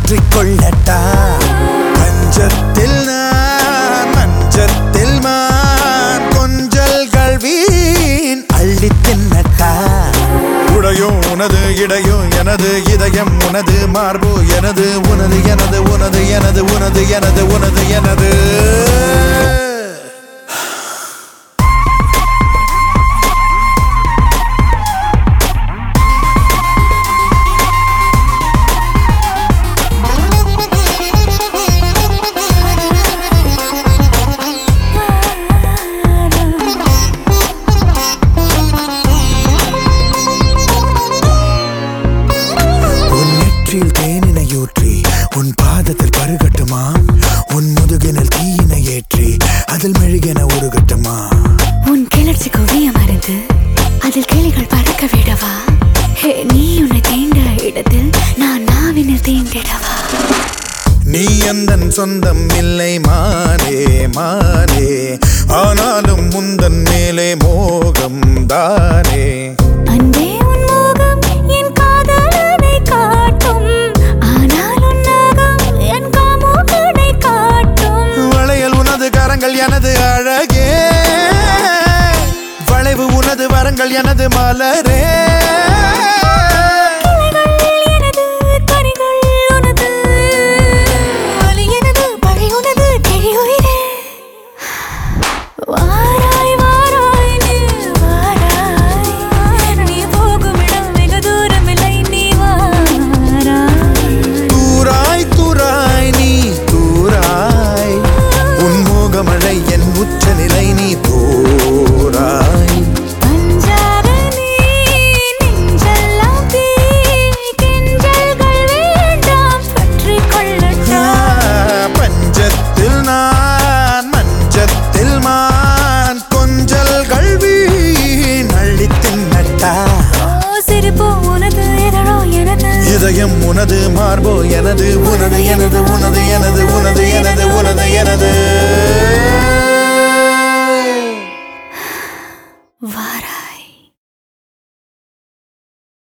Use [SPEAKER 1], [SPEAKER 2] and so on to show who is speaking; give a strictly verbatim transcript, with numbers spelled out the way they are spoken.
[SPEAKER 1] பற்றி கொள்ளட்டா பஞ்சத்தில் நான் மஞ்சத்தில் மான் கொஞ்சல்கள் வீண் அள்ளி தின்னட்டா உடையும் உனது இடையும் எனது இதயம் உனது மார்பு எனது உனது எனது உனது எனது உனது எனது உனது எனது தேனினையூற்றி உன் பாதத்தில் பருகட்டுமா உன் முதுகினில் தீயினை ஏற்றி அதில் மெழுகென உருகட்டுமா
[SPEAKER 2] உன் கிளர்ச்சி குவியம் அறிந்து அதில் கிளிகள் பறக்க விடவா நீ உன்னை தேண்ட இடத்தில் நான் நாவினில் தேண்டிடவா
[SPEAKER 1] நீ எந்தன் சொந்தம் இல்லை மானே மானே ஆனாலும் முந்தன் மேலே மோகம் தானே
[SPEAKER 2] அன்பே உன் மோகம் என் காதலனை காட்டும் ஆனால் உன் நாகம் என் காமுகனை காட்டும்
[SPEAKER 1] வளையல் உனது கரங்கள் எனது அழகே வளைவு உனது வரங்கள் எனது மலரே இதயம் உனது மார்போ எனது உனது எனது உனது எனது உனது எனது உனது எனது